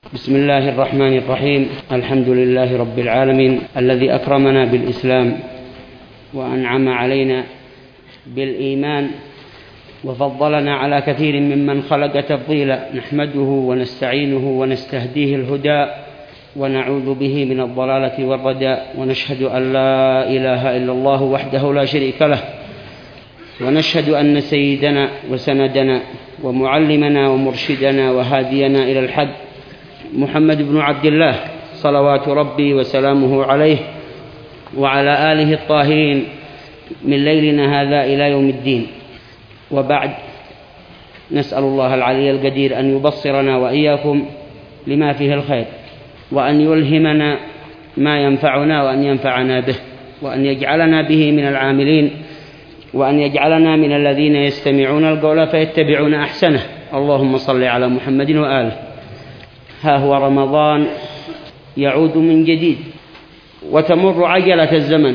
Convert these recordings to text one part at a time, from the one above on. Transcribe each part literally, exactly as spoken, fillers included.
بسم الله الرحمن الرحيم. الحمد لله رب العالمين الذي أكرمنا بالإسلام وأنعم علينا بالإيمان وفضلنا على كثير ممن خلق تفضيلا، نحمده ونستعينه ونستهديه الهدى ونعوذ به من الضلالة والرداء، ونشهد أن لا إله إلا الله وحده لا شريك له، ونشهد أن سيدنا وسندنا ومعلمنا ومرشدنا وهادينا إلى الحق محمد بن عبد الله صلوات ربي وسلامه عليه وعلى آله الطاهرين من ليلنا هذا إلى يوم الدين. وبعد، نسأل الله العلي القدير أن يبصرنا وإياكم لما فيه الخير، وأن يلهمنا ما ينفعنا، وأن ينفعنا به، وأن يجعلنا به من العاملين، وأن يجعلنا من الذين يستمعون القول فيتبعون أحسنه. اللهم صل على محمد وآله. ها هو رمضان يعود من جديد، وتمر عجلة الزمن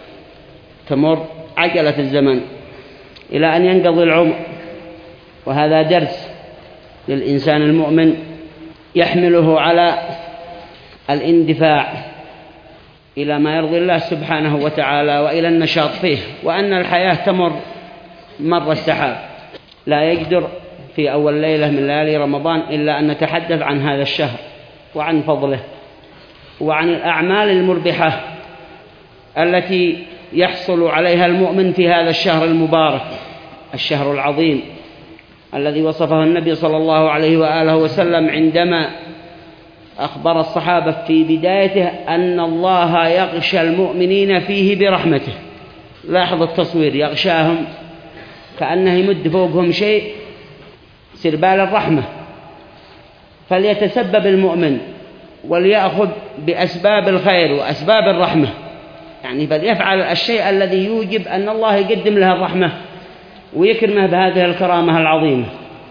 تمر عجلة الزمن إلى أن ينقضي العمر، وهذا درس للإنسان المؤمن يحمله على الاندفاع إلى ما يرضي الله سبحانه وتعالى وإلى النشاط فيه، وأن الحياة تمر مر السحاب. لا يقدر في أول ليلة من ليالي رمضان إلا أن نتحدث عن هذا الشهر وعن فضله وعن الأعمال المربحة التي يحصل عليها المؤمن في هذا الشهر المبارك، الشهر العظيم الذي وصفه النبي صلى الله عليه وآله وسلم عندما أخبر الصحابة في بدايته أن الله يغشى المؤمنين فيه برحمته. لاحظ التصوير، يغشاهم كأنه يمد فوقهم شيء، سربال الرحمة. فليتسبب المؤمن وليأخذ بأسباب الخير وأسباب الرحمة، يعني فليفعل الشيء الذي يوجب أن الله يقدم له الرحمة ويكرمه بهذه الكرامة العظيمة.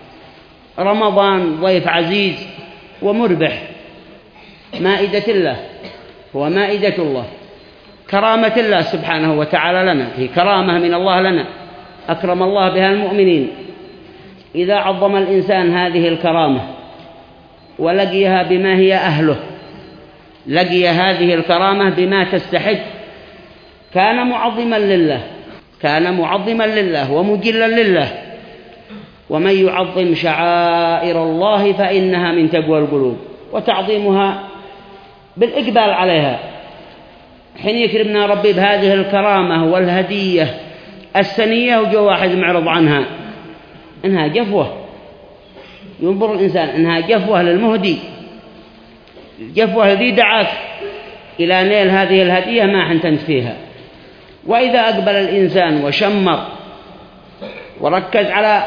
رمضان ضيف عزيز ومربح، مائدة الله، هو مائدة الله، كرامة الله سبحانه وتعالى لنا، هي كرامة من الله لنا أكرم الله بها المؤمنين. إذا عظم الإنسان هذه الكرامة ولقيها بما هي أهله، لقي هذه الكرامة بما تستحق، كان معظما لله كان معظما لله ومجلا لله. ومن يعظم شعائر الله فإنها من تقوى القلوب، وتعظيمها بالإقبال عليها. حين يكرمنا ربي بهذه الكرامة والهدية السنية وجو واحد معرض عنها، إنها جفوة، ينظر الإنسان إنها جفوة للمهدي، الجفوة الذي دعاك إلى نيل هذه الهدية ما حنتنت فيها. وإذا أقبل الإنسان وشمر وركز على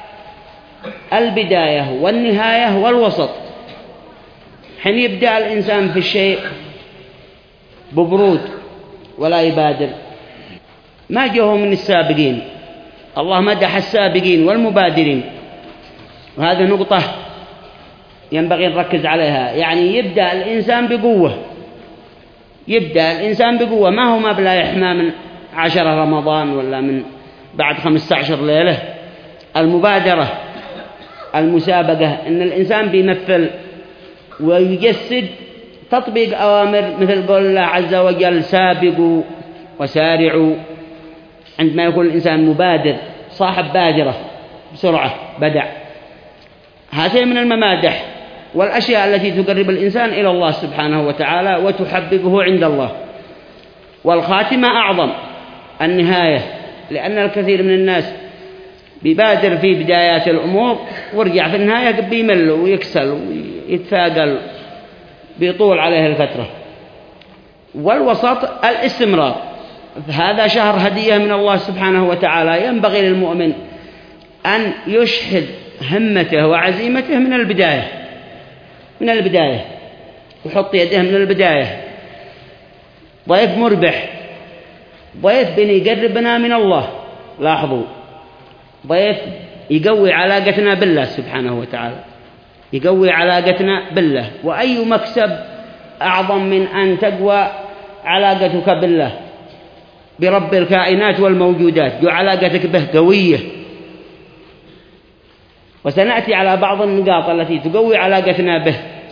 البداية والنهاية والوسط، حين يبدأ الإنسان في الشيء ببرود ولا يبادر، ما جاءوا من السابقين. الله مدح السابقين والمبادرين، وهذه نقطة ينبغي نركز عليها. يعني يبدأ الإنسان بقوة، يبدأ الإنسان بقوة، ما هو ما بلا يحمى من عشرة رمضان ولا من بعد خمسة عشر ليلة. المبادرة، المسابقة، إن الإنسان بيمثل ويجسد تطبيق أوامر مثل قول الله عز وجل سابقوا وسارعوا. عندما يكون الإنسان مبادر صاحب بادرة بسرعة بدع، هذه من الممادح والأشياء التي تقرب الإنسان إلى الله سبحانه وتعالى وتحببه عند الله. والخاتمة أعظم، النهاية، لأن الكثير من الناس بيبادر في بدايات الأمور ورجع في النهاية بيمل ويكسل ويتثاقل، بيطول عليه الفترة. والوسط الاستمرار. هذا شهر هدية من الله سبحانه وتعالى، ينبغي للمؤمن أن يشحذ همته وعزيمته من البداية من البداية ويحط يده من البداية. ضيف مربح، ضيف بين يقربنا من الله. لاحظوا، ضيف يقوي علاقتنا بالله سبحانه وتعالى، يقوي علاقتنا بالله. وأي مكسب أعظم من أن تقوى علاقتك بالله برب الكائنات والموجودات، جو علاقتك به قوية. وسنأتي على بعض النقاط التي تقوي علاقتنا به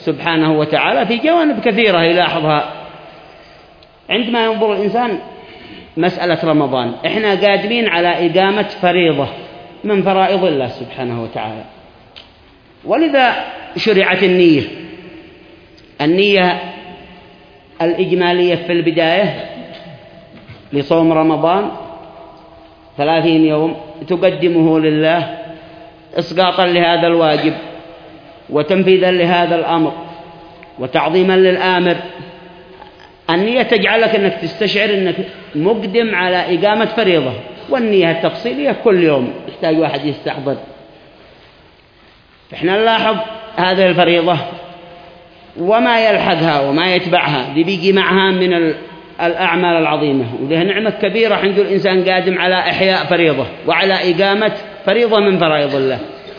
سبحانه وتعالى في جوانب كثيرة يلاحظها عندما ينظر الإنسان مسألة رمضان. إحنا قادمين على إقامة فريضة من فرائض الله سبحانه وتعالى، ولذا شرعت النية النية الإجمالية في البداية لصوم رمضان ثلاثين يوم تقدمه لله إسقاطا لهذا الواجب وتنفيذا لهذا الأمر وتعظيما للآمر. النية تجعلك أنك تستشعر أنك مقدم على إقامة فريضة، والنية التفصيلية كل يوم يحتاج واحد يستحضر. إحنا نلاحظ هذه الفريضة وما يلحقها وما يتبعها، دي بيجي معها من الأعمال العظيمة، وله نعمة كبيرة عند الإنسان قادم على إحياء فريضة وعلى إقامة فريضة من فرائض الله.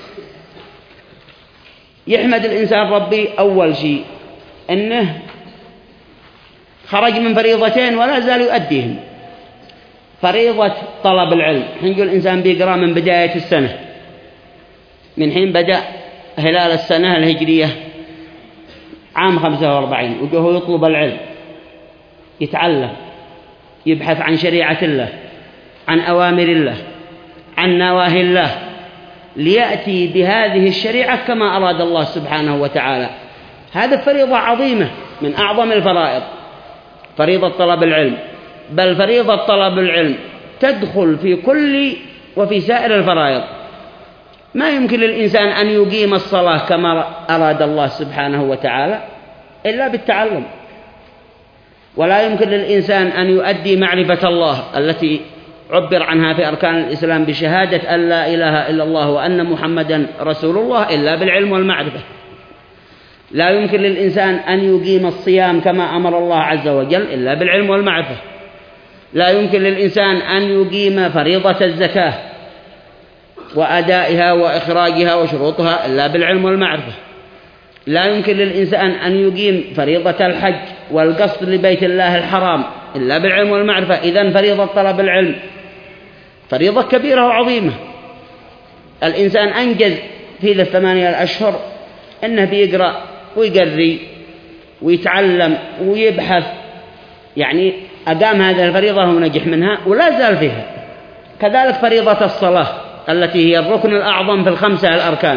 يحمد الإنسان ربي أول شيء أنه خرج من فريضتين ولا زال يؤديهم. فريضة طلب العلم، حين الإنسان بيقرأ من بداية السنة، من حين بدأ هلال السنة الهجرية عام خمسة وأربعين، وجهه يطلب العلم، يتعلم، يبحث عن شريعة الله، عن أوامر الله، عن نواهي الله، ليأتي بهذه الشريعة كما أراد الله سبحانه وتعالى. هذا فريضة عظيمة من أعظم الفرائض، فريضة طلب العلم، بل فريضة طلب العلم تدخل في كل وفي سائر الفرائض. ما يمكن للإنسان أن يقيم الصلاة كما أراد الله سبحانه وتعالى إلا بالتعلم، ولا يمكن للإنسان أن يؤدي معرفة الله التي عبر عنها في أركان الإسلام بشهادة أن لا إله إلا الله وأن محمدا رسول الله إلا بالعلم والمعرفة. لا يمكن للإنسان أن يقيم الصيام كما أمر الله عز وجل إلا بالعلم والمعرفة. لا يمكن للإنسان أن يقيم فريضة الزكاة وأدائها وإخراجها وشروطها إلا بالعلم والمعرفة. لا يمكن للإنسان أن يقيم فريضة الحج والقصد لبيت الله الحرام إلا بالعلم والمعرفة. إذن فريضة طلب العلم فريضة كبيرة وعظيمة. الإنسان أنجز في ذا الثمانية الأشهر أنه بيقرأ ويقري ويتعلم ويبحث، يعني أقام هذه الفريضة ونجح منها ولا زال فيها. كذلك فريضة الصلاة التي هي الركن الأعظم في الخمسة الأركان،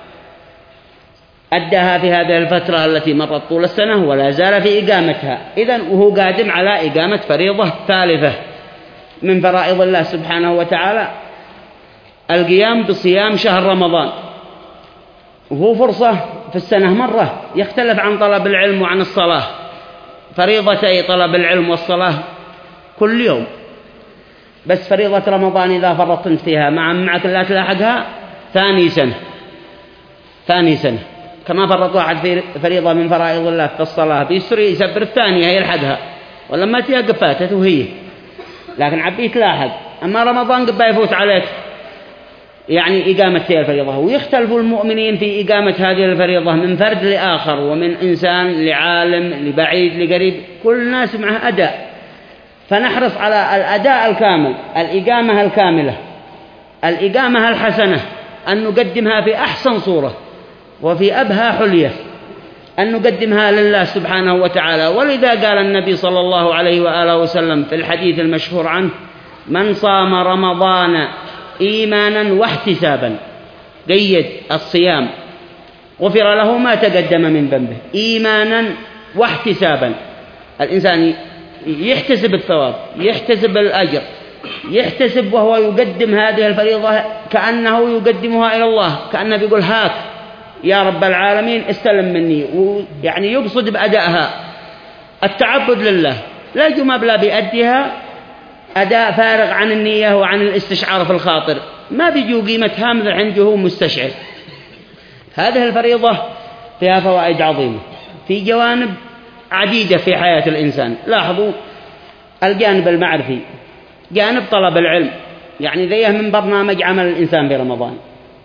أداها في هذه الفترة التي مرت طول السنة ولا زال في إقامتها. إذن وهو قادم على إقامة فريضة ثالثة من فرائض الله سبحانه وتعالى، القيام بصيام شهر رمضان، وهو فرصة في السنة مرة. يختلف عن طلب العلم وعن الصلاة، فريضتي طلب العلم والصلاة كل يوم، بس فريضة رمضان إذا فرطت فيها مع معك لا تلاحقها ثاني سنة ثاني سنة كما فرط واحد في فريضة من فرائض الله في الصلاة بيسري يسبر الثانية يلحقها، ولما تيقف فاتت وهي، لكن عبي تلاحق. أما رمضان قبل يفوت عليك يعني إقامة هذه الفريضة. ويختلف المؤمنين في إقامة هذه الفريضة من فرد لآخر، ومن إنسان لعالم لبعيد لقريب، كل ناس معه أداء. فنحرص على الأداء الكامل، الإقامة الكاملة، الإقامة الحسنة، أن نقدمها في أحسن صورة وفي أبهى حلية، أن نقدمها لله سبحانه وتعالى. ولذا قال النبي صلى الله عليه وآله وسلم في الحديث المشهور عنه: من صام رمضان إيمانا واحتسابا، قيد الصيام، غفر له ما تقدم من ذنبه، إيمانا واحتسابا. الإنسان يحتسب الثواب، يحتسب الأجر، يحتسب وهو يقدم هذه الفريضة كأنه يقدمها إلى الله، كأنه بيقول: هاك يا رب العالمين استلم مني، يعني يقصد بأدائها التعبد لله، لا جماب لا بيأديها أداء فارغ عن النية وعن الاستشعار في الخاطر، ما بيجو قيمتها مثل عنده مستشعر. هذه الفريضة فيها فوائد عظيمة في جوانب عديدة في حياة الإنسان. لاحظوا الجانب المعرفي، جانب طلب العلم، يعني ذيه من برنامج عمل الإنسان في رمضان،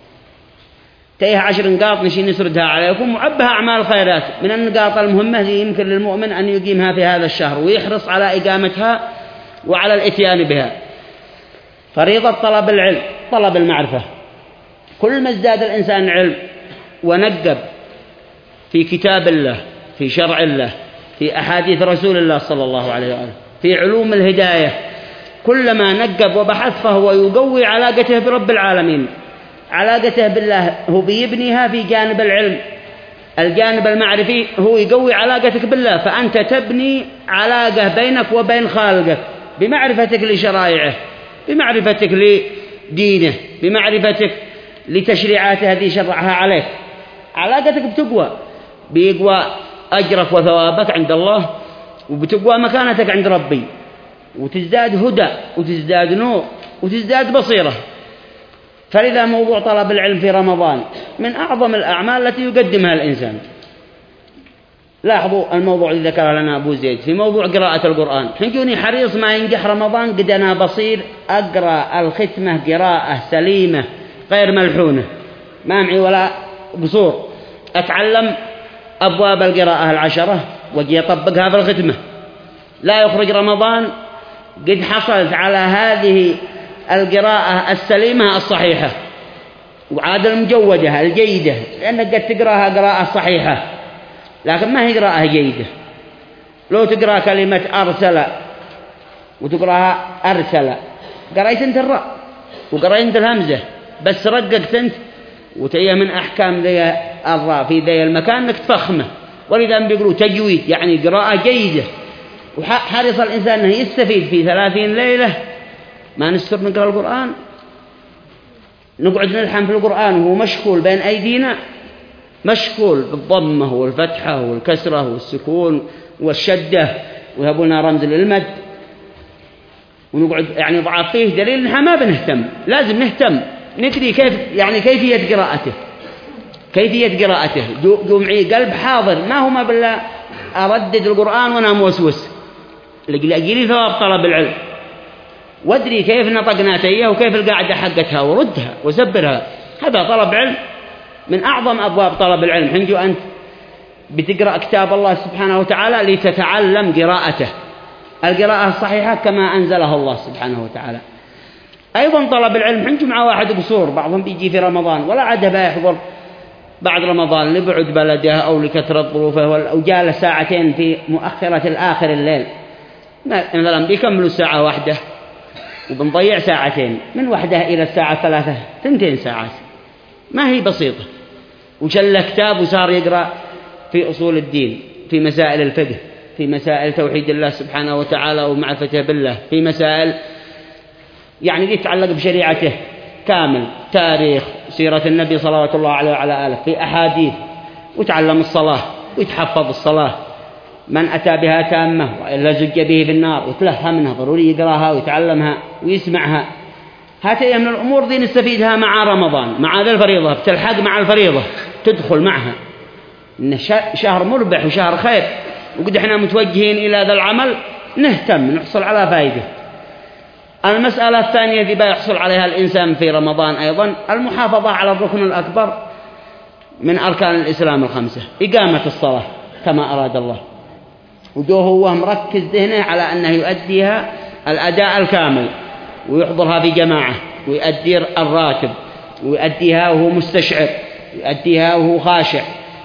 تيه عشر نقاط نشي نسردها عليكم، وعبها أعمال خيرات. من النقاط المهمة اللي يمكن للمؤمن أن يقيمها في هذا الشهر ويحرص على إقامتها وعلى الاتيان بها: فريضة طلب العلم، طلب المعرفة. كل ما ازداد الإنسان علم ونقب في كتاب الله، في شرع الله، في أحاديث رسول الله صلى الله عليه وآله، في علوم الهداية، كلما نقب وبحث فهو يقوي علاقته برب العالمين. علاقته بالله هو بيبنيها في جانب العلم، الجانب المعرفي هو يقوي علاقتك بالله، فأنت تبني علاقة بينك وبين خالقك بمعرفتك لشرائعه، بمعرفتك لدينه، بمعرفتك لتشريعاته التي شرعها عليك. علاقتك بتقوى، بيقوى أجرك وثوابك عند الله، وبتقوى مكانتك عند ربي، وتزداد هدى وتزداد نور وتزداد بصيرة. فلذا موضوع طلب العلم في رمضان من أعظم الأعمال التي يقدمها الإنسان. لاحظوا الموضوع الذي ذكره لنا أبو زيد في موضوع قراءة القرآن. حنجوني حريص ما ينجح رمضان قد أنا بصير أقرأ الختمة قراءة سليمة غير ملحونة، ما معي ولا قصور، أتعلم أبواب القراءة العشرة وأجي أطبقها في الختمة. لا يخرج رمضان قد حصلت على هذه القراءة السليمة الصحيحة، وعاد المجودة الجيدة، لأنك قد تقرأها قراءة صحيحة لكن ما هي قراءة جيدة. لو تقرأ كلمة أرسل وتقرأها أرسل، قرأت أنت الراء وقرأت أنت الهمزة، بس رققت أنت، وتأيه من أحكام ذي الراء في ذي المكان أنك تفخمه. ولذا بيقولوا تجويد يعني قراءة جيدة. وحرص الإنسان أنه يستفيد في ثلاثين ليلة، ما نستر نقرأ القرآن، نقعد نلحن في القرآن وهو مشغول بين أيدينا، مشغول بالضمة والفتحة والكسرة والسكون والشدة، ويهبولنا رمز للمد، ونقعد يعني ضعاف فيه دليل نحن ما بنهتم. لازم نهتم ندري كيف يعني كيفية قراءته، كيفية قراءته جمعي قلب حاضر، ما هو ما بالله أردد القرآن وأنا موسوس لقلي ثواب طلب العلم، وادري كيف نطقناتيه وكيف القاعدة حقتها وردها وزبرها. هذا طلب علم من أعظم أبواب طلب العلم. حنجو أنت بتقرأ كتاب الله سبحانه وتعالى لتتعلم قراءته، القراءة الصحيحة كما أنزلها الله سبحانه وتعالى. أيضا طلب العلم حنجو مع واحد قصور، بعضهم بيجي في رمضان ولا عاد بيحضر بعد رمضان لبعد بلده أو لكثرة ظروفه، أو جال ساعتين في مؤخرة الآخر الليل، مثلا بيكملوا ساعة واحدة وبنضيع ساعتين، من واحدة إلى الساعة ثلاثة ثنتين ساعات، ما هي بسيطة. وشل كتاب وصار يقرأ في أصول الدين، في مسائل الفقه، في مسائل توحيد الله سبحانه وتعالى ومعرفته بالله، في مسائل يعني دي تتعلق بشريعته كامل، تاريخ سيرة النبي صلى الله عليه وعلى آله، في أحاديث، وتعلم الصلاة ويتحفظ الصلاة، من أتى بها تامة وإلا زج به في النار، وتلهى منها، ضروري يقراها ويتعلمها ويسمعها. هذه من الأمور دي نستفيدها مع رمضان، مع ذا الفريضة، بتلحق مع الفريضة تدخل معها، إنه شهر مربح وشهر خير، وقد احنا متوجهين إلى ذا العمل نهتم نحصل على فائدة. المسألة الثانية التي بيحصل عليها الإنسان في رمضان أيضا المحافظة على الركن الأكبر من أركان الإسلام الخمسة، إقامة الصلاة كما أراد الله، وده هو مركز ذهنه على أنه يؤديها الأداء الكامل، ويحضرها في جماعة، ويؤدي الراتب، ويؤديها وهو مستشعر، يؤديها وهو خاشع،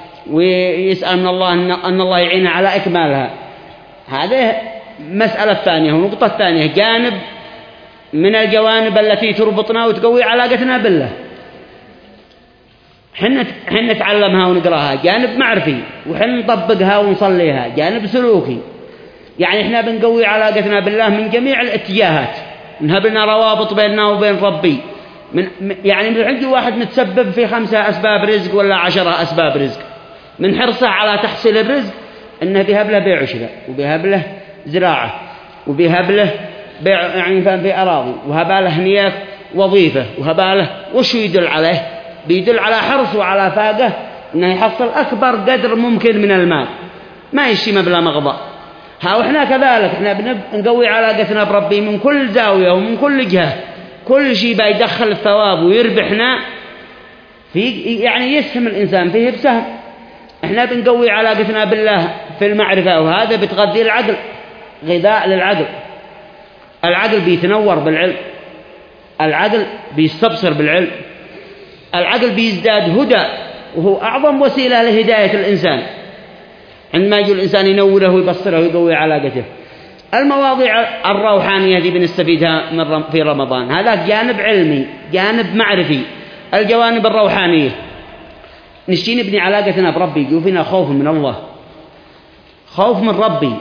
ويسأل من الله أن الله يعينه على إكمالها. هذه مسألة ثانية. ونقطة ثانية جانب من الجوانب التي تربطنا وتقوي علاقتنا بالله، حنا حنا نتعلمها ونقراها، جانب معرفي، وحنا نطبقها ونصليها، جانب سلوكي. يعني احنا بنقوي علاقتنا بالله من جميع الاتجاهات، نهب لنا روابط بيننا وبين ربي. من يعني من عندي واحد متسبب في خمسة أسباب رزق ولا عشرة أسباب رزق، من حرصه على تحصيل الرزق إنه بيهب له بيع وشراء، وبيهب له زراعة، وبيهب له بيع يعني في أراضي، وهباله نية وظيفة، وهباله وش يدل عليه؟ بيدل على حرص وعلى فاقة إنه يحصل أكبر قدر ممكن من المال، ما يشتي بلا مغضى. ها وإحنا كذلك، إحنا بنقوي علاقتنا بربي من كل زاوية ومن كل جهة، كل شيء بيدخل الثواب ويربحنا في، يعني يسهم الإنسان فيه بسهم. إحنا بنقوي علاقتنا بالله في المعرفة، وهذا بتغذي العقل، غذاء للعقل. العقل بيتنور بالعلم، العقل بيستبصر بالعلم، العقل بيزداد هدى وهو أعظم وسيلة لهداية الإنسان عندما يجي الإنسان ينوره ويبصره ويقوي علاقته. المواضيع الروحانية دي بنستفيدها من في رمضان، هذا جانب علمي جانب معرفي. الجوانب الروحانية نشتي نبني علاقتنا بربي، يجوا فينا خوف من الله، خوف من ربي،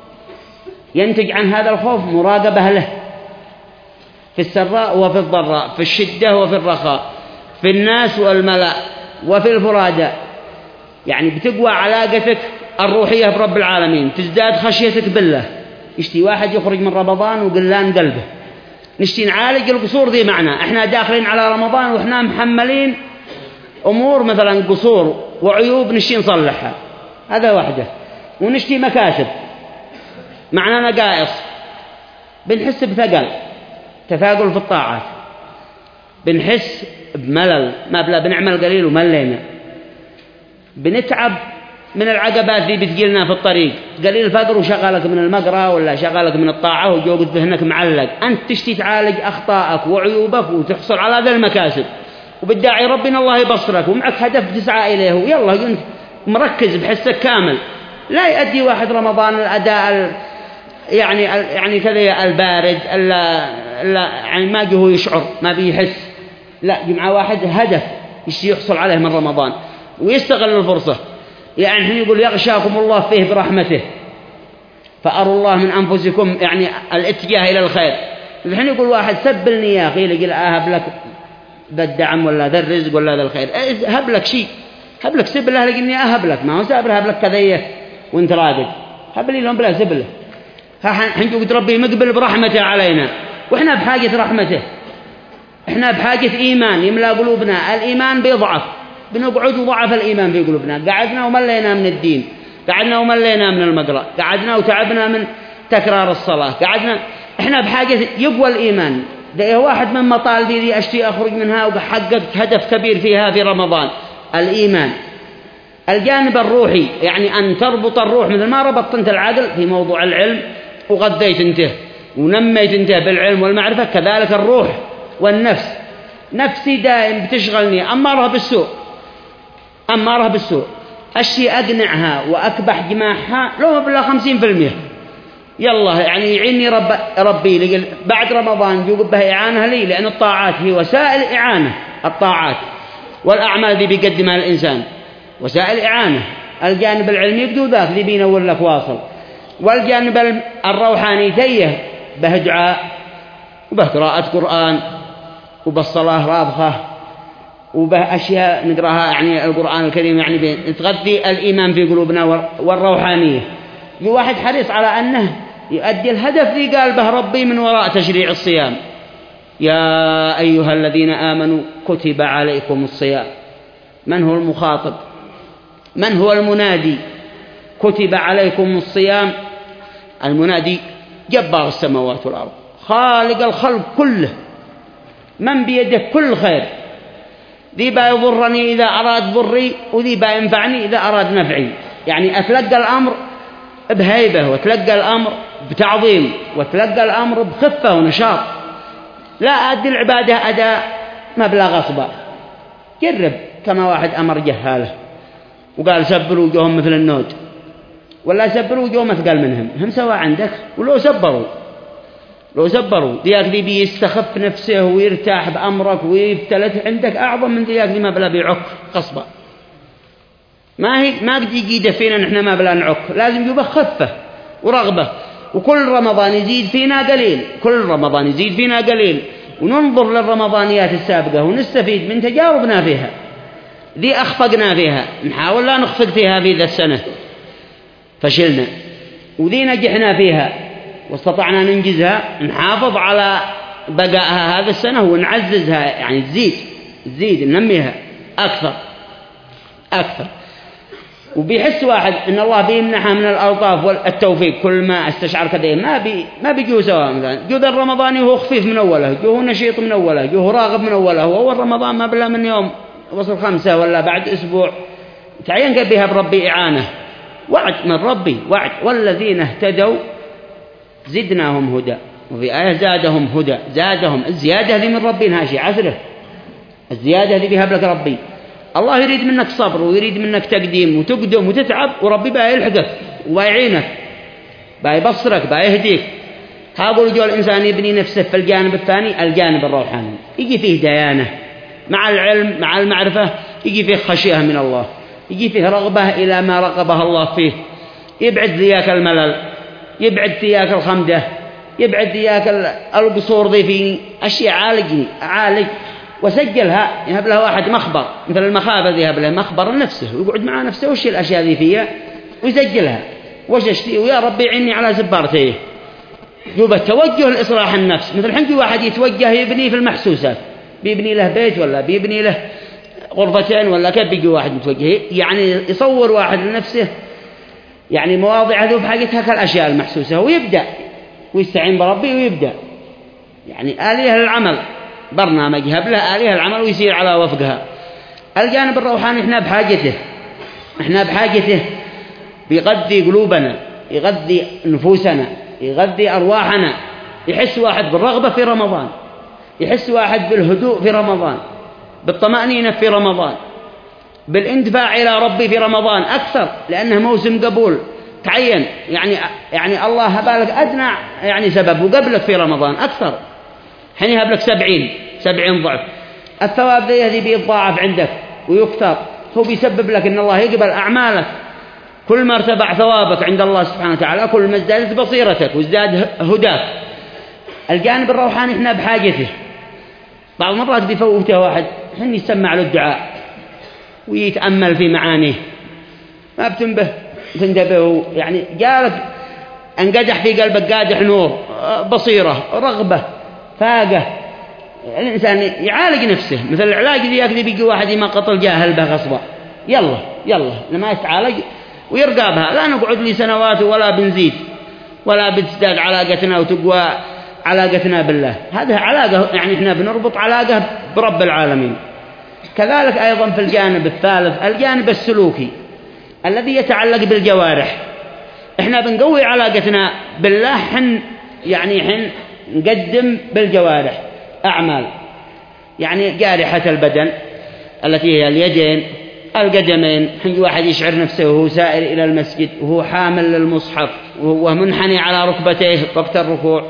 ينتج عن هذا الخوف مراقبة له في السراء وفي الضراء، في الشدة وفي الرخاء، في الناس والملأ وفي الفرادى. يعني بتقوى علاقتك الروحية برب العالمين، تزداد خشيتك بالله. يشتي واحد يخرج من رمضان وقلان قلبه، نشتي نعالج القصور ذي معنا. احنا داخلين على رمضان واحنا محملين أمور مثلا قصور وعيوب نشتي نصلحها، هذا واحدة. ونشتي مكاسب معنا نقائص، بنحس بثقل، تثاقل في الطاعات، بنحس بملل، ما بلا بنعمل قليل وملينا، بنتعب من العقبات ذي بتجيلنا في الطريق، قليل فقر وشغالك من المقرى ولا شغالك من الطاعة وجوقت ذهنك معلق. أنت تشتي تعالج أخطائك وعيوبك وتحصل على ذا المكاسب، وبالداعي ربنا الله يبصرك ومعك هدف تسعى إليه، ويلا أنت مركز بحسك كامل. لا يؤدي واحد رمضان الأداء يعني يعني كذا البارد لا لا يعني ما جه يشعر ما بيحس، لا جمعة واحد هدف يحصل عليه من رمضان ويستغل الفرصة. يعني حين يقول يغشاكم الله فيه برحمته فأروا الله من أنفسكم، يعني الاتجاه إلى الخير. الحين يقول واحد سبلني يا أخي، يقول أهب لك ذا الدعم ولا ذا الرزق ولا ذا الخير، هب لك شيء، هب لك سبله لقني أهب لك، ما هو سابر هب لك كذيه وانت راقد، هب لي لهم بلا سبله. حين يقول ربي مقبل برحمته علينا، وإحنا بحاجة رحمته، إحنا بحاجة إيمان يملأ قلوبنا. الإيمان بيضعف، بنقعد وضعف الإيمان في قلوبنا، قعدنا وملينا من الدين، قعدنا وملينا من المقرأ، قعدنا وتعبنا من تكرار الصلاة، قعدنا. إحنا بحاجة يقوى الإيمان. ده واحد من مطالبي ذي أشتي أخرج منها وحققت هدف كبير فيها في رمضان، الإيمان. الجانب الروحي يعني أن تربط الروح، مثل ما ربطت أنت العقل في موضوع العلم وغذيت انته ونميت انته بالعلم والمعرفة، كذلك الروح والنفس. نفسي دائم بتشغلني، أمارها بالسوء، أمارها بالسوء، أشي أقنعها وأكبح جماحها لو بلا خمسين في المئة. يلا يعني يعيني رب ربي بعد رمضان يوجب بها إعانة لي، لأن الطاعات هي وسائل إعانة. الطاعات والأعمال دي بيقدمها الإنسان وسائل إعانة. الجانب العلمي بدو ذاك ذي بينور لك واصل، والجانب الروحاني تيه به دعاء وبه قراءة قرآن وبالصلاة رابخة وبه أشياء نقراها، يعني القرآن الكريم يعني تغذي الإيمان في قلوبنا والروحانية. واحد حريص على أنه يؤدي الهدف ذي قال به ربي من وراء تشريع الصيام. يا أيها الذين آمنوا كتب عليكم الصيام. من هو المخاطب؟ من هو المنادي؟ كتب عليكم الصيام. المنادي جبار السماوات والأرض، خالق الخلق كله، من بيده كل خير. ذي با يضرني إذا أراد ضري، وذي با ينفعني إذا أراد نفعي. يعني أتلقى الأمر بهيبة، وتلقى الأمر بتعظيم، وتلقى الأمر بخفة ونشاط. لا أدي العبادة أداء ما بلا غصبة. جرب كما واحد أمر جهاله وقال سبروا وجوههم مثل النود، ولا سبروا وجوههم أثقل منهم، هم سواء عندك. ولو سبروا لو سبروا ذيك ذي بيستخف نفسه ويرتاح بأمرك ويبتلت عندك أعظم من ذيك ذي ما بلا بيعك قصبة. ما هي ما قد يجيده فينا نحن ما بلا نعك، لازم يبقى خفة ورغبة. وكل رمضان يزيد فينا قليل، كل رمضان يزيد فينا قليل، وننظر للرمضانيات السابقة ونستفيد من تجاربنا فيها. ذي أخفقنا فيها نحاول لا نخفق فيها في ذا السنة، فشلنا. وذي نجحنا فيها واستطعنا ننجزها، نحافظ على بقائها هذا السنة ونعززها، يعني تزيد تزيد ننميها أكثر أكثر. وبيحس واحد إن الله بيمنحها من الألطاف والتوفيق. كل ما استشعر كذا ما بي ما بيجوا سواء. مثلا جود الرمضاني هو خفيف من أوله، جوه نشيط من أوله، جوه راغب من أوله. وأول رمضان ما بلا من يوم وصل خمسة ولا بعد أسبوع تعين بها بربي إعانة، وعد من ربي، وعد. والذين اهتدوا زدناهم هدى، وفي آية زادهم هدى، زادهم. الزيادة هذه من ربي نهاشي عسره، الزيادة هذه بها لك ربي. الله يريد منك صبر ويريد منك تقديم وتقدم وتتعب، وربي بقى يلحقك ويعينك بقى يبصرك بقى يهديك. هاقول جو الإنسان يبني نفسه في الجانب الثاني، الجانب الروحاني، يجي فيه ديانة مع العلم مع المعرفة، يجي فيه خشية من الله، يجي فيه رغبة إلى ما رغبه الله فيه، يبعد ذياك الملل، يبعد ذياك الخمدة، يبعد ذياك القصور ذي في أشياء عالجني عالج وسجلها. يهب له واحد مخبر مثل المخابر، يهب له مخبر لنفسه ويقعد مع نفسه وش الأشياء ذي فيها ويسجلها وش اشتي، ويا ربي عيني على زبارتيه. يبقى توجه لإصلاح النفس. مثل الحين واحد يتوجه يبني في المحسوسات، بيبني له بيت ولا بيبني له غرفتين ولا كيف، بيجي واحد متوجه يعني يصور واحد لنفسه يعني مواضع ذو بحاجتها كالأشياء المحسوسة، ويبدأ ويستعين بربي ويبدأ يعني آلية العمل، برنامج يهب له آلية العمل ويسير على وفقها. الجانب الروحاني احنا بحاجته، احنا بحاجته، بيغذي قلوبنا، يغذي نفوسنا، يغذي أرواحنا. يحس واحد بالرغبة في رمضان، يحس واحد بالهدوء في رمضان، بالطمأنينة في رمضان، بالاندفاع إلى ربي في رمضان أكثر، لأنه موسم قبول تعين. يعني يعني الله هبالك أدنى يعني سبب وقبلك في رمضان أكثر، حين يهبلك سبعين سبعين ضعف. الثواب ذي هذي بيتضاعف عندك ويكثر، هو بيسبب لك إن الله يقبل أعمالك. كل ما ارتفع ثوابك عند الله سبحانه وتعالى كل ما ازدادت بصيرتك وازداد هداك. الجانب الروحاني احنا بحاجته. بعض المرات بيفوته واحد حين يسمع له الدعاء ويتأمل في معانيه، ما بتنبه تنتبه، يعني جالك انقدح في قلبك قادح نور، بصيرة، رغبة، فاقة. الإنسان يعالج نفسه. مثل العلاج ذي يكذب يجي واحد يمقط الجاهل به غصبا، يلا يلا لما يتعالج ويرقى بها، لا نقعد لي سنوات ولا بنزيد ولا بتزداد علاقتنا وتقوى علاقتنا بالله. هذه علاقة يعني احنا بنربط علاقة برب العالمين. كذلك أيضا في الجانب الثالث الجانب السلوكي الذي يتعلق بالجوارح. احنا بنقوي علاقتنا بالله حن يعني حن نقدم بالجوارح أعمال، يعني جارحة البدن التي هي اليدين القدمين. حين واحد يشعر نفسه وهو سائر إلى المسجد وهو حامل للمصحف وهو منحني على ركبتيه وقت الركوع.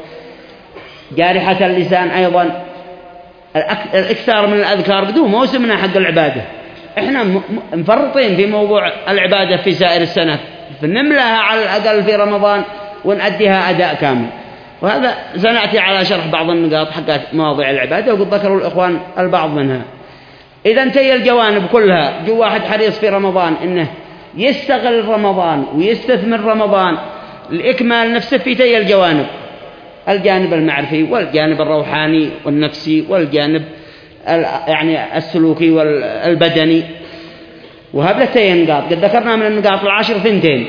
جارحة اللسان أيضا الإكثار من الأذكار بدون موسمنا حق العبادة. إحنا مفرطين في موضوع العبادة في سائر السنة، فنملها على الأقل في رمضان ونأديها أداء كامل. وهذا سنأتي على شرح بعض النقاط حق مواضيع العبادة وقد ذكروا الإخوان البعض منها. إذا انتهي الجوانب كلها، جو واحد حريص في رمضان إنه يستغل رمضان ويستثمر رمضان لإكمال نفسه في تي الجوانب، الجانب المعرفي والجانب الروحاني والنفسي والجانب يعني السلوكي والبدني. وهبلتين نقاط قد ذكرنا من النقاط العشر ثنتين،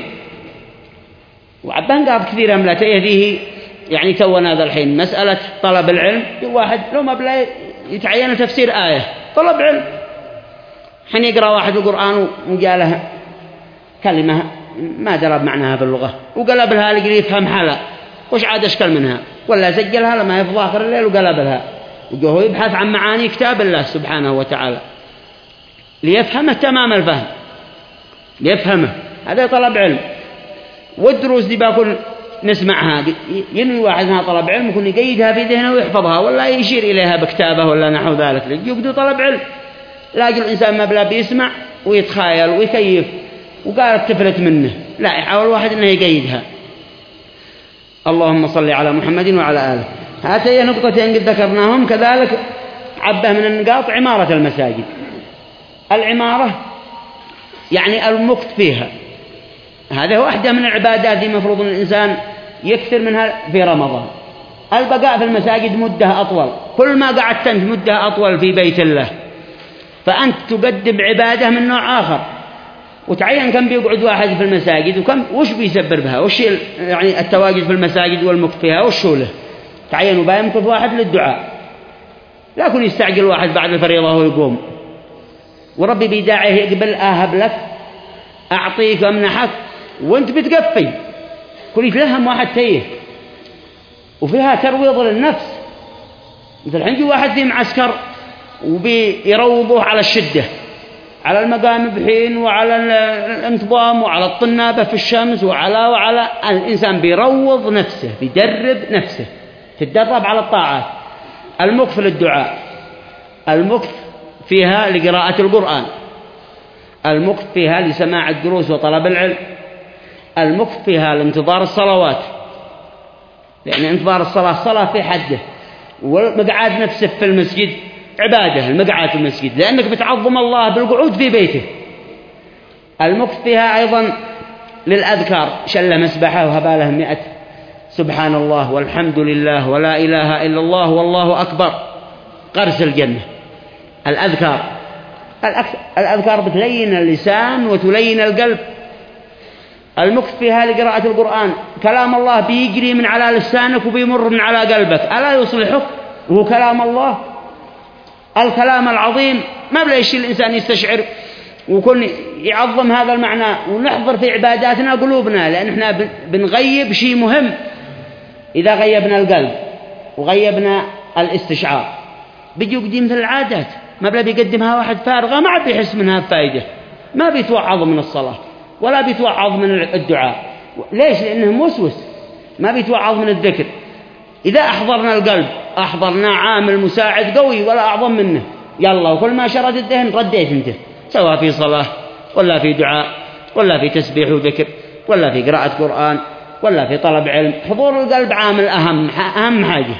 وعبان نقاط كثيرة ملتين هذه يعني تونا هذا الحين مسألة طلب العلم. واحد لو ما بلا يتعين تفسير آية طلب علم، حين يقرأ واحد القرآن وقاله كلمة ما درب معناها في اللغة وقلبها لقي يفهم حالة وش عاد أشكال منها، ولا سجلها لما يفضى آخر الليل وقلبها وجوه يبحث عن معاني كتاب الله سبحانه وتعالى ليفهمه تمام الفهم، ليفهمه. هذا طلب علم. والدروس دي باكل نسمعها ينوي واحد انها طلب علم يكون يقيدها في ذهنه ويحفظها ولا يشير إليها بكتابه ولا نحو ذلك، يقدر طلب علم. لاجل الإنسان ما بلا بيسمع ويتخيل ويكيف وقالت تفلت منه، لا يحاول واحد انه يقيدها. اللهم صل على محمد وعلى آله. هاتين نقطتين قد ذكرناهم. كذلك عبه من النقاط عمارة المساجد. العمارة يعني المكت فيها، هذا واحدة من العبادات دي مفروض أن الإنسان يكثر منها في رمضان. البقاء في المساجد مدة أطول، كل ما قعدت أنت مدة أطول في بيت الله فأنت تقدم عبادة من نوع آخر. وتعين كم بيقعد واحد في المساجد وكم وش بيسبر بها، وش يعني التواجد في المساجد والمكت فيها وش له. تعين وبيمكث واحد للدعاء، لا يكون يستعجل واحد بعد الفريضة ويقوم وربي بيداعيه يقبل أهب لك أعطيك أمنحك وانت بتقفي كل يتلهم واحد تيه. وفيها ترويض للنفس. مثل الحين واحد في معسكر وبيروضوه على الشدة على المقام بحين وعلى الانتظام وعلى الطنابة في الشمس وعلى وعلى الإنسان بيروض نفسه بيدرب نفسه تتدرب على الطاعات. المكث للدعاء، المكث فيها لقراءة القرآن، المكث فيها لسماع الدروس وطلب العلم، المكث فيها لانتظار الصلوات، لأن انتظار الصلاة صلاة في حده، والمقعد نفسه في المسجد عبادة، المقعد في المسجد لأنك بتعظم الله بالقعود في بيته. المكث فيها أيضا للأذكار، شل مسبحة وهباله مئة سبحان الله والحمد لله ولا إله إلا الله والله أكبر قرس الجنة. الأذكار الأذكار بتلين اللسان وتلين القلب. المكث فيها لقراءة القرآن، كلام الله بيجري من على لسانك وبيمر من على قلبك، ألا يصلحك وهو كلام الله الكلام العظيم. ما بلا شيء الإنسان يستشعر ويكون يعظم هذا المعنى، ونحضر في عباداتنا قلوبنا، لأن احنا بنغيب شيء مهم. إذا غيبنا القلب وغيبنا الاستشعار بيجي يقدم في العادات، ما بلا بيقدمها واحد فارغة ما عاد بيحس منها بفائدة، ما بيتوعظ من الصلاة ولا بيتوعظ من الدعاء. ليش؟ لأنه موسوس، ما بيتوعظ من الذكر. إذا أحضرنا القلب أحضرنا عامل مساعد قوي ولا أعظم منه، يلا وكل ما شرد الدهن رديت انت، سواء في صلاة ولا في دعاء ولا في تسبيح وذكر ولا في قراءة قرآن ولا في طلب علم. حضور القلب عامل أهم أهم حاجة،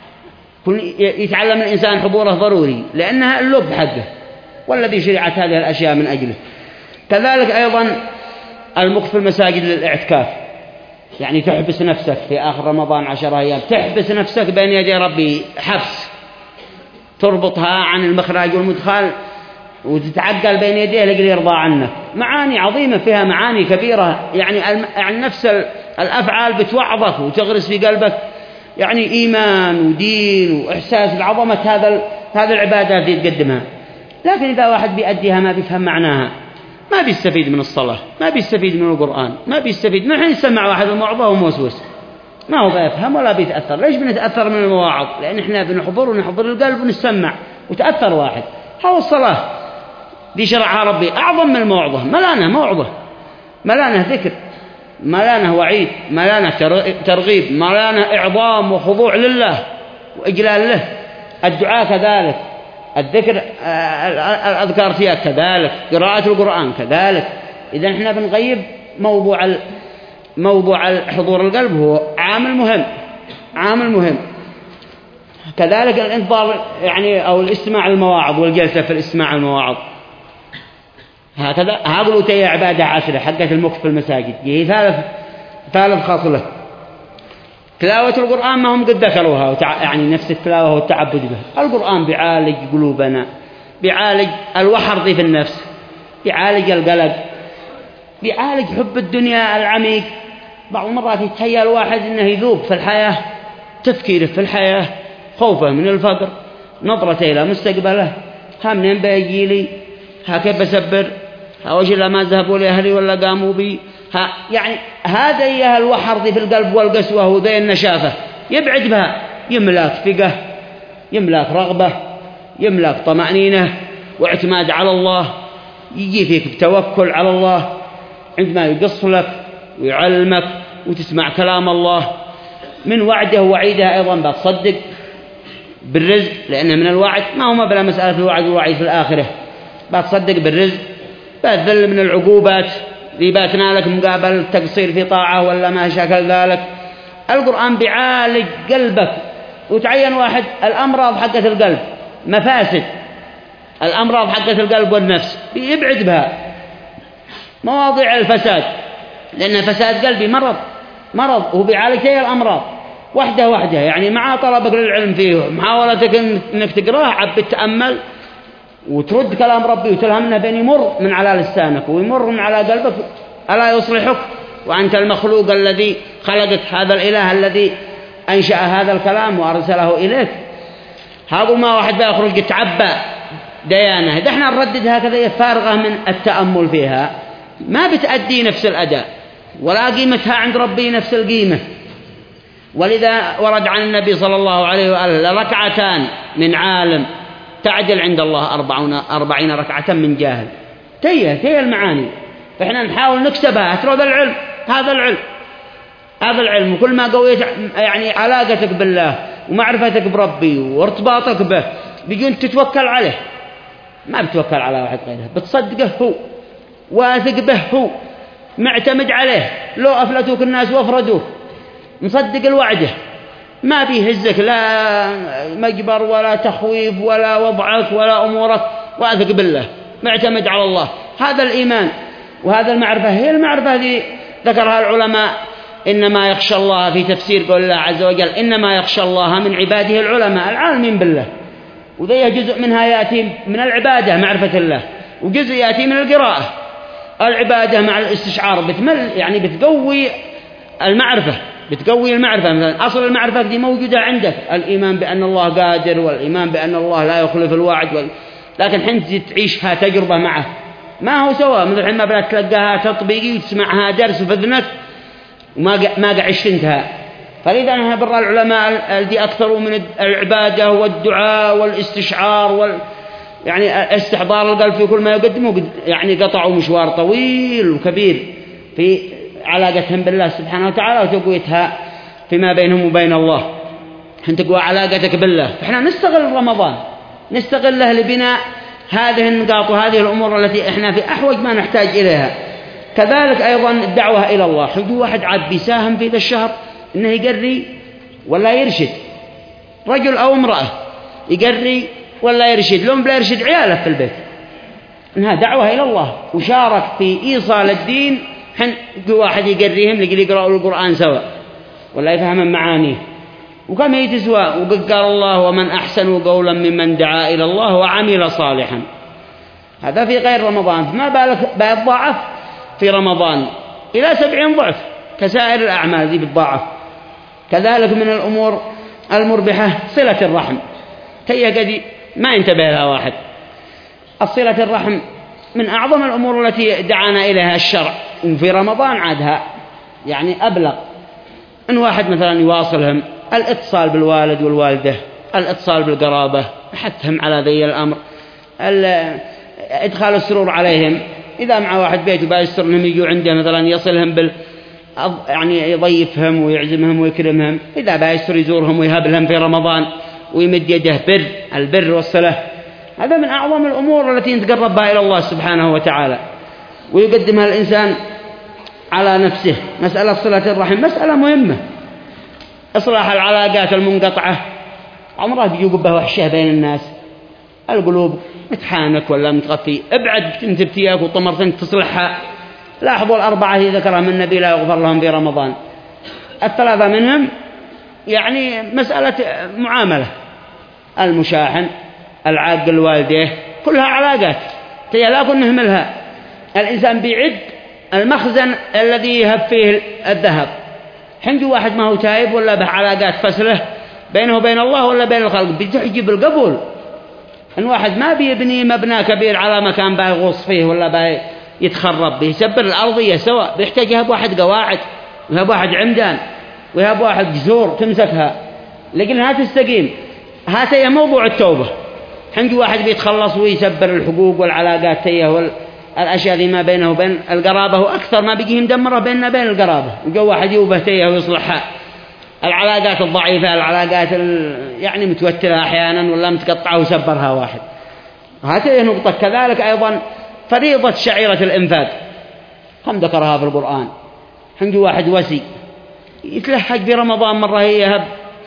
يتعلم الإنسان حضوره ضروري، لأنها اللب حقه والذي شرعت هذه الأشياء من أجله. كذلك أيضا المكث في المساجد للاعتكاف، يعني تحبس نفسك في آخر رمضان عشر أيام، تحبس نفسك بين يدي ربي حبس، تربطها عن المخرج والمدخل وتتعقل بين يديه لكي يرضى عنك. معاني عظيمة فيها، معاني كبيرة، يعني يعني نفس الأفعال بتوعظك وتغرس في قلبك يعني إيمان ودين وإحساس بعظمة هذا هذا العبادات اللي تقدمها. لكن إذا واحد بيأديها ما بيفهم معناها ما بيستفيد من الصلاة، ما بيستفيد من القرآن، ما بيستفيد من حين يسمع واحد الموعظة وموسوس ما هو بيفهم ولا بيتأثر. ليش بنتأثر من المواعظ؟ لأن إحنا بنحضر ونحضر القلب ونسمع وتأثر واحد. هو الصلاة دي شرعها ربي أعظم من الموعظة، ملانة موعظة، ملانة ذكر، ملانة وعيد، ملانة ترغيب، ملانة إعظام وخضوع لله وإجلال له. الدعاء كذلك، الذكر الأذكار فيها كذلك، قراءة القرآن كذلك. إذا إحنا بنغيب موضوع موضوع حضور القلب هو عامل مهم، عامل مهم. كذلك الانتظار يعني أو الاستماع المواعظ والجلسة في الاستماع المواعظ، هكذا هقولوا تي عبادة عشرة حقة المكث في المساجد. هي ثالث ثالث خاصلة. تلاوة القرآن ما هم قد ذكروها وتع... يعني نفس التلاوة والتعبد به. القرآن بيعالج قلوبنا، بيعالج الوحر في النفس، بيعالج القلق، بيعالج حب الدنيا العميق. بعض المرات يتهيأ الواحد إنه يذوب في الحياة، تفكيره في الحياة، خوفه من الفقر، نظرته إلى مستقبله، ها منين بيجي لي، ها كيف بسبر، ها وجل ما ذهبوا لأهلي ولا قاموا بي، ها يعني هذا إياه الوحر في القلب والقسوة وذي النشافة. يبعد بها، يملاك ثقة، يملاك رغبة، يملاك طمأنينة واعتماد على الله. يجي فيك بتوكل على الله عندما يقص لك ويعلمك وتسمع كلام الله من وعده ووعيده. أيضا بتصدق بالرزق، لأن من الوعد ما هو بلا مسألة الوعد والوعيد في الآخرة. بتصدق بالرزق، بتذل من العقوبات اللي باتنا لك مقابل التقصير في طاعة ولا ما شكل ذلك. القرآن بيعالج قلبك. وتعين واحد الأمراض حقة القلب، مفاسد الأمراض حقة القلب والنفس بيبعد بها مواضيع الفساد، لأن فساد قلبي مرض مرض هو بيعالج هي الأمراض وحده وحده. يعني مع طلبك للعلم فيه، محاولتك إنك تقراه عب تتأمل وترد كلام ربي وتلهمنا بين يمر من على لسانك ويمر من على قلبك، ألا يصلحك وأنت المخلوق الذي خلقك، هذا الإله الذي أنشأ هذا الكلام وأرسله إليك. هاقول ما واحد بيخرج يتعبى ديانة، إذا احنا نردد هكذا فارغة من التأمل فيها ما بتأدي نفس الأداء ولا قيمتها عند ربي نفس القيمة. ولذا ورد عن النبي صلى الله عليه وآله ركعتان من عالم تعدل عند الله أربعين, أربعين ركعة من جاهل. تيه تيه المعاني، فإحنا نحاول نكسبها. ترى هذا العلم هذا العلم هذا العلم وكل ما قويت يعني علاقتك بالله ومعرفتك بربي وارتباطك به بيجون تتوكل عليه، ما بتوكل على واحد غيره، بتصدقه هو، واثق به هو، معتمد عليه، لو أفلتوك الناس وافردوك مصدق الوعده، ما بيهزك لا مجبر ولا تخويف ولا وضعك ولا أمورك، واثق بالله معتمد على الله. هذا الإيمان وهذا المعرفة هي المعرفة التي ذكرها العلماء، إنما يخشى الله في تفسير قول الله عز وجل إنما يخشى الله من عباده العلماء العالمين بالله. وذي جزء منها يأتي من العبادة معرفة الله، وجزء يأتي من القراءة. العبادة مع الاستشعار بتمل يعني بتقوي المعرفة بتقوي المعرفة. مثلا أصل المعرفة دي موجودة عندك، الإيمان بأن الله قادر والإيمان بأن الله لا يخلف الوعد وال... لكن حين تعيشها تجربة معه ما هو سواء. مثل حين ما بلا تلقاها تطبيقي وتسمعها درس في أذنك وما ما قعشتها. فلذا أنا برا العلماء الذي أكثروا من العبادة والدعاء والاستشعار وال يعني استحضار القلب في كل ما يقدموا، يعني قطعوا مشوار طويل وكبير في علاقتهم بالله سبحانه وتعالى وتقويتها فيما بينهم وبين الله. حين تقوى علاقتك بالله، فإحنا نستغل رمضان نستغله لبناء هذه النقاط وهذه الأمور التي إحنا في أحوج ما نحتاج إليها. كذلك أيضا الدعوة إلى الله. حدو واحد عاد بيساهم في ذا الشهر إنه يقري ولا يرشد، رجل أو امرأة يقري ولا يرشد، لهم بلا يرشد عياله في البيت، إنها دعوة إلى الله وشارك في إيصال الدين. حين واحد يقريهم لقي يقرأوا القرآن سوا ولا يفهم معانيه، وكم هي تسوى. وقال الله ومن أحسن قولا ممن دعا إلى الله وعمل صالحا. هذا في غير رمضان، فما بالك بيتضاعف في رمضان إلى سبعين ضعف كسائر الأعمال ذي بتضاعف. كذلك من الأمور المربحة صلة الرحم، هي قد ما ينتبه لها واحد. الصلة الرحم من أعظم الأمور التي دعانا إليها الشرع، وفي رمضان عادها يعني أبلغ. إن واحد مثلا يواصلهم، الاتصال بالوالد والوالدة، الاتصال بالقرابة، حثهم على ذي الأمر، إدخال السرور عليهم. إذا مع واحد بيته بايستر أنهم يجوا عنده مثلا يصلهم بال يعني يضيفهم ويعزمهم ويكرمهم. إذا بايستر يزورهم ويهب لهم في رمضان ويمد يده بر البر والصلة. هذا من أعظم الأمور التي يتقرب بها إلى الله سبحانه وتعالى ويقدمها الإنسان على نفسه. مسألة صلة الرحم مسألة مهمة. إصلاح العلاقات المنقطعة عمرها بيجوب بها وحشة بين الناس، القلوب متحانك ولا متغفي، ابعد انت بتياك وطمرتين تصلحها. لاحظوا الأربعة التي ذكرهم النبي لا يغفر لهم في رمضان، الثلاثة منهم يعني مسألة معاملة، المشاحن، العاق الوالديه، كلها علاقات تيا لا كن نهملها. الإنسان بيعد المخزن الذي يهب فيه الذهب. حين واحد ما هو تايب ولا به علاقات فسله بينه وبين الله ولا بين الخلق، بيجيب القبول. إن واحد ما بيبني مبنى كبير على مكان باي يغوص فيه ولا باي يتخرب به، يسبر الأرضية سواء، بيحتاج يهب واحد قواعد ويهب واحد عمدان ويهب واحد جسور تمسكها لكنها تستقيم. هذا هي موضوع التوبة. حين واحد بيتخلص ويسبر الحقوق والعلاقات تيه والأشياء اللي ما بينه وبين القرابة، وأكثر ما بيجي مدمرة بيننا بين القرابة، وجو واحد يوبه تيه ويصلحها. العلاقات الضعيفة، العلاقات يعني متوترة أحيانا ولا متقطعة وسبرها واحد. هذه نقطة. كذلك أيضا فريضة شعيرة الإنفاق، هم ذكرها في القرآن. حين واحد وسي يتلحق في رمضان مرة يهب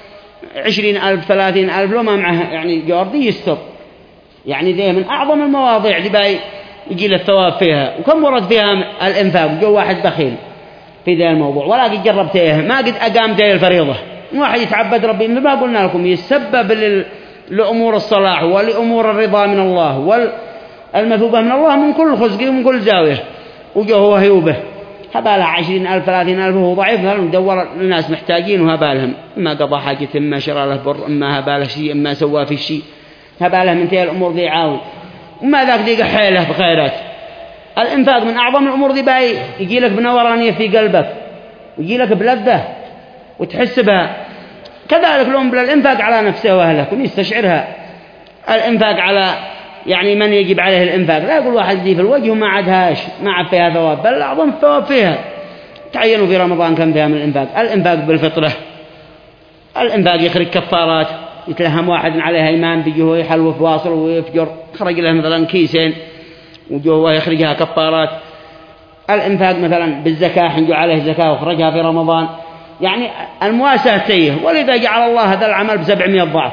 عشرين ألف ثلاثين ألف لو ما معه يعني جاردي يستر، يعني ذي من أعظم المواضيع اللي باي يجي له الثواب فيها. وكم ورد فيها الإنفاق، جو واحد بخيل في ذا الموضوع ولا قد جربتيه، ما قد أقام ذي الفريضة. واحد يتعبد ربي مثل ما قلنا لكم يسبب لأمور الصلاح ولأمور الرضا من الله والمثوبة من الله من كل خزق ومن كل زاوية، وجو هو هيوبه هبالها عشرين ألف ثلاثين ألف وهو ضعيف، ندور الناس محتاجين وهبالهم، إما قضى حاجة إما شرى له بر إما هباله شيء إما سوى في شيء، هباله من تلك الأمور ذي عاون. وما ذاك ذي حيله بخيرات. الإنفاق من أعظم الأمور ذي باي يجي لك بنورانية في قلبك ويجي لك بلذة وتحس بها. كذلك لهم بالإنفاق على نفسه وأهله كن يستشعرها. الإنفاق على يعني من يجب عليه الإنفاق، لا يقول واحد ذي في الوجه وما عدهاش ما عد فيها ثواب، بل أعظم الثواب فيها. تعينوا في رمضان كم فيها من الإنفاق. الإنفاق بالفطرة، الإنفاق يخرج كفارات، يتلهم واحد عليها إيمان بيجي هو يحلوف واصل ويفجر خرج له مثلا كيسين وجوه هو يخرجها كفارات. الإنفاق مثلا بالزكاة حنجوا عليه زكاة وخرجها في رمضان، يعني المواساة سيئة. ولذا جعل الله هذا العمل بسبعمائة ضعف.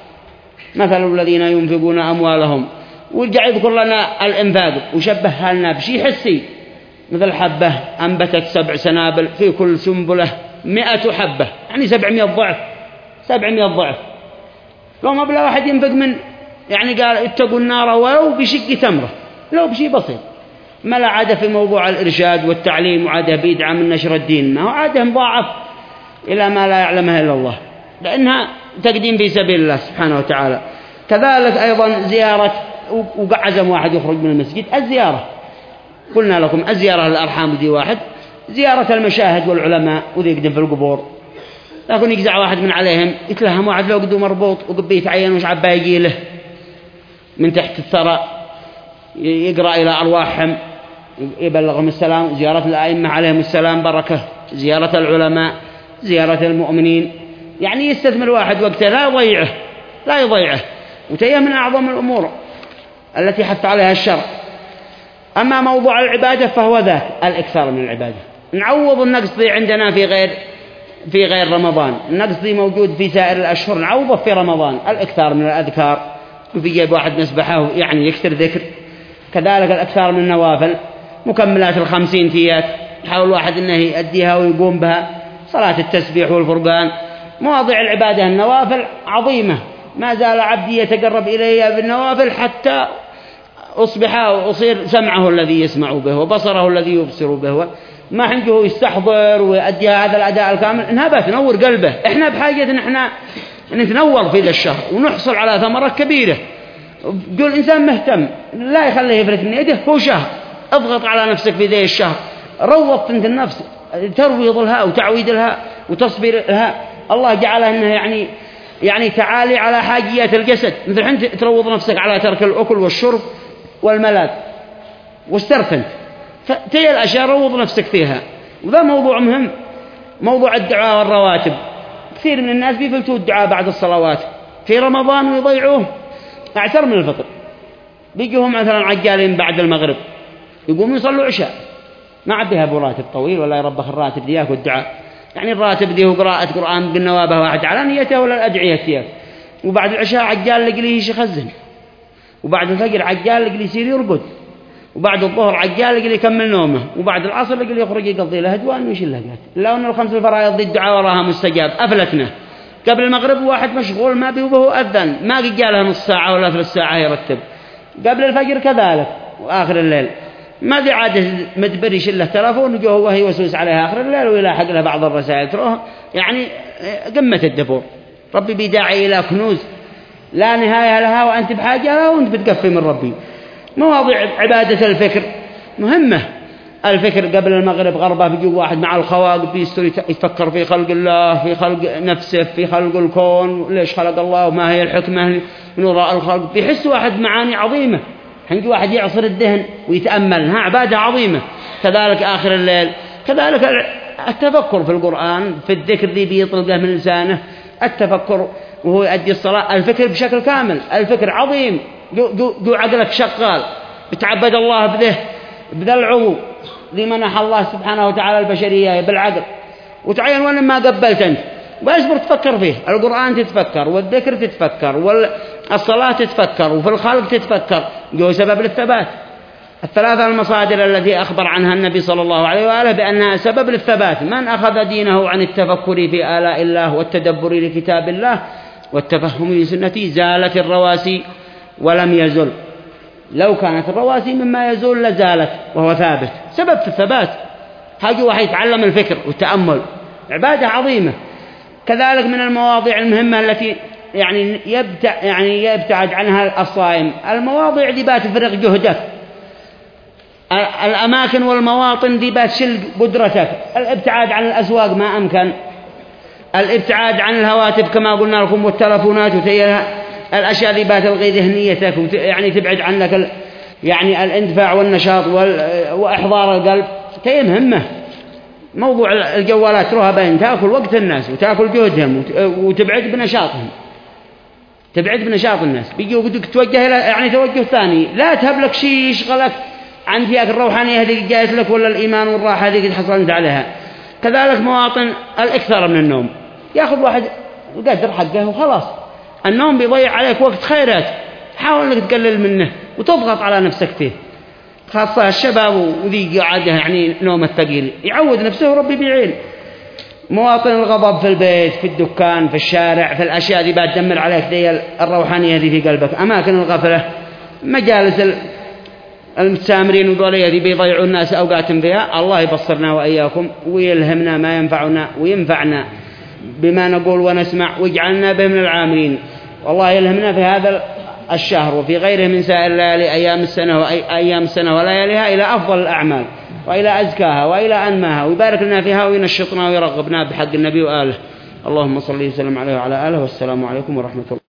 مثل الذين ينفقون أموالهم، ورجع يذكر لنا الإنفاق وشبهها لنا بشيء حسي، مثل حبة أنبتت سبع سنابل في كل سنبلة مئة حبة، يعني سبعمائة ضعف. سبعمائة ضعف لو ما بلا واحد ينفق من يعني قال اتقوا النار ولو بشق تمرة، لو بشيء بسيط. ما لا عادة في موضوع الإرشاد والتعليم وعادة بيدعم من نشر الدين، ما هو عادة مضاعف إلى ما لا يعلمها إلا الله، لأنها تقديم في سبيل الله سبحانه وتعالى. كذلك أيضا زيارة، وقعزم واحد يخرج من المسجد الزيارة، قلنا لكم الزيارة للأرحام دي واحد، زيارة المشاهد والعلماء وذي يقدم في القبور. لكن يجزع واحد من عليهم يتلهم واحد لو قدو مربوط وقبي يتعين وش عبا يجي له من تحت الثرى يقرأ إلى أرواحهم يبلغهم السلام. زيارة الأئمة عليهم السلام بركة، زيارة العلماء، زيارة المؤمنين، يعني يستثمر واحد وقته لا يضيعه لا يضيعه وتيه من أعظم الأمور التي حث عليها الشرع. أما موضوع العبادة فهو ذاك الإكثار من العبادة. نعوض النقص ذي عندنا في غير في غير رمضان، النقص ذي موجود في سائر الأشهر نعوضه في رمضان. الإكثار من الأذكار، وفي جيب واحد نسبحه يعني يكثر ذكر. كذلك الإكثار من النوافل، مكملات الخمسين تيات يحاول واحد أنه يؤديها ويقوم بها. صلاة التسبيح والفرقان، مواضع العبادة النوافل عظيمة. ما زال عبدي يتقرب إلي بالنوافل حتى أصبح وأصير سمعه الذي يسمع به وبصره الذي يبصر به. ما عنده يستحضر ويؤدي هذا الأداء الكامل، إنها بتنور قلبه. إحنا بحاجة نحن نتنور في ذا الشهر ونحصل على ثمرة كبيرة. يقول الإنسان مهتم لا يخليه يفلت من يده، هو شهر اضغط على نفسك في ذي الشهر، روض انت النفس، ترويض لها وتعويد لها وتصبر لها. الله جعلها إنها يعني يعني تعالي على حاجيات الجسد، مثل أنت تروض نفسك على ترك الأكل والشرب والملاذ واسترخنت، فتي الأشياء روض نفسك فيها. وذا موضوع مهم، موضوع الدعاء والرواتب. كثير من الناس بيفلتوا الدعاء بعد الصلوات في رمضان ويضيعوه أعتر من الفطر. بيجوهم مثلا عجالين بعد المغرب يقوموا يصلوا عشاء، ما عبيها أبو راتب طويل ولا يربخ الراتب دياك والدعاء. يعني الراتب ديه قراءة قرآن بالنوابة واحد على نيته ولا الأدعية دياك. وبعد العشاء عجال لقليه يخزن، وبعد الفجر عجال لقليه يصير يرقد، وبعد الظهر عجال لقليه يكمل نومه، وبعد العصر لقليه يخرج يقضي له هدوان ويشيل له قات. لو أن الخمس الفرائض الدعاء وراها مستجاب أفلتنا. قبل المغرب واحد مشغول ما بيه وبه أذن ما قجالها نص ساعة ولا ثلاث ساعة يرتب. قبل الفجر كذلك، وآخر الليل ما ذي عادة مدبر يشيل له تلفون وجوه وهي وسوس عليها آخر الليل ويلاحق له بعض الرسائل تروح يعني قمة الدبور. ربي بيداعي إلى كنوز لا نهاية لها وأنت بحاجة لها وأنت بتقفي من ربي. مواضيع عبادة الفكر مهمة. الفكر قبل المغرب غربة بيجي واحد مع الخواق بيستوي يفكر في خلق الله، في خلق نفسه، في خلق الكون، ليش خلق الله وما هي الحكمة من وراء الخلق. بيحس واحد معاني عظيمة. حنجي واحد يعصر الدهن ويتأمل، ها عبادة عظيمة. كذلك آخر الليل، كذلك التفكر في القرآن، في الذكر ذي بيطلقه من لسانه. التفكر وهو يؤدي الصلاة، الفكر بشكل كامل. الفكر عظيم، جو عقلك شغال بتعبد الله بذه بذا العضو ذي منح الله سبحانه وتعالى البشرية بالعقل. وتعين وين ما قبلت أنت واصبر تفكر فيه. القرآن تتفكر، والذكر تتفكر، والصلاة تتفكر، وفي الخلق تتفكر. جو سبب للثبات. الثلاثة المصادر التي أخبر عنها النبي صلى الله عليه وآله بأنها سبب للثبات. من أخذ دينه عن التفكر في آلاء الله والتدبر لكتاب الله والتفهم لسنته زالت الرواسي ولم يزل. لو كانت الرواسي مما يزول لزالت وهو ثابت. سبب في الثبات حاجة واحد يتعلم الفكر والتأمل، عبادة عظيمة. كذلك من المواضيع المهمة التي يعني يبتع يعني يبتعد عنها الصائم المواضيع دي بتفرغ جهدك. الأماكن والمواطن دي بتشل قدرتك. الابتعاد عن الأسواق ما أمكن، الابتعاد عن الهواتف كما قلنا لكم والتلفونات وتيها الأشياء ذي بتلغي ذهنيتك يعني تبعد عنك ال... يعني الاندفاع والنشاط وال... وإحضار القلب. تي مهمة موضوع الجوالات تروها بين تأكل وقت الناس وتأكل جهدهم وتبعد بنشاطهم، تبعد بنشاط الناس. بيجوا بدك توجه إلى يعني توجه ثاني، لا تهب لك شيء يشغلك عن فيك الروحانية هذه جاءت لك ولا الإيمان والراحة هذه حصلت عليها. كذلك مواطن الإكثار من النوم، يأخذ واحد القدر حقه وخلاص. النوم بيضيع عليك وقت خيرات، حاول انك تقلل منه وتضغط على نفسك فيه، خاصة الشباب وذي قاعدة يعني نوم الثقيل يعود نفسه وربي بيعين. مواطن الغضب في البيت، في الدكان، في الشارع، في الأشياء دي بتدمر عليك دي الروحانية دي في قلبك. أماكن الغفلة، مجالس المتسامرين وذولي دي بيضيعوا الناس أوقاتهم فيها. الله يبصرنا وإياكم ويلهمنا ما ينفعنا وينفعنا بما نقول ونسمع ويجعلنا به من العاملين. والله يلهمنا في هذا الشهر وفي غيره من سائر الليالي أيام السنة وأيام السنة ولياليها إلى أفضل الأعمال وإلى أزكاها وإلى أنماها، ويبارك لنا فيها وينشطنا ويرغبنا بحق النبي وآله. اللهم صل وسلم عليه وعلى آله، والسلام عليكم ورحمة الله.